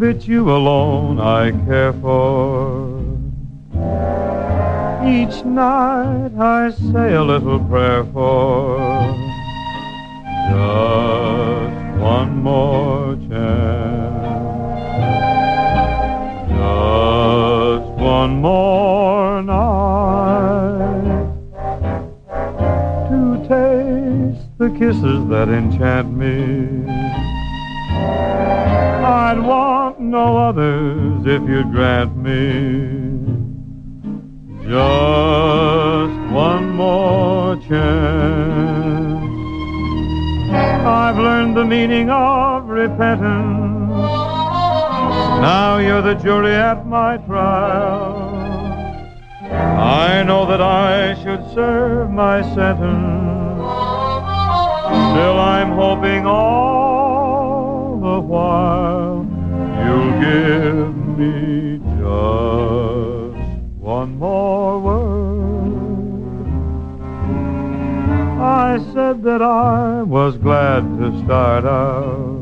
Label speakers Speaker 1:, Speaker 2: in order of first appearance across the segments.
Speaker 1: that you alone I care for. Each night I say a little prayer for just one more chance, just one more night to taste the kisses that enchant me. I'd want no others if you'd grant me just one more chance. I've learned the meaning of repentance. Now you're the jury at my trial. I know that I should serve my sentence. Still I'm hoping all the while you'll give me just one more word. I said that I was glad to start out,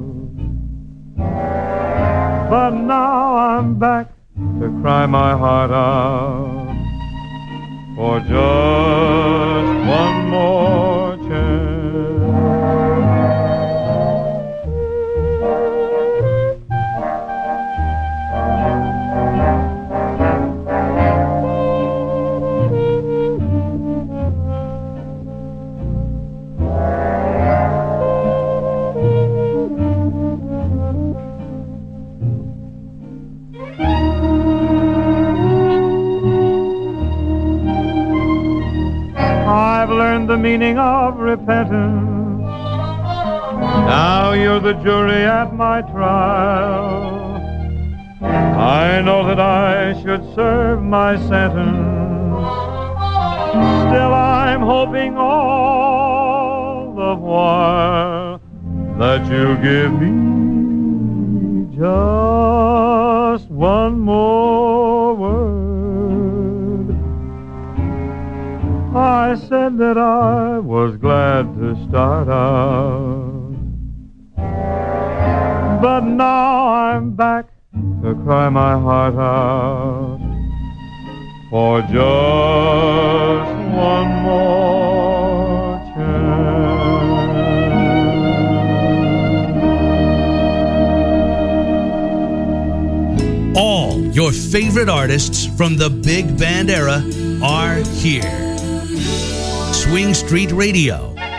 Speaker 1: but now I'm back to cry my heart out for just one more chance. The meaning of repentance. Now you're the jury at my trial. I know that I should serve my sentence. Still I'm hoping all the while that you'll give me just one more word. I said that I was glad to start out, but now I'm back to cry my heart out for just one more chance.
Speaker 2: All your favorite artists from the big band era are here. Swing Street Radio.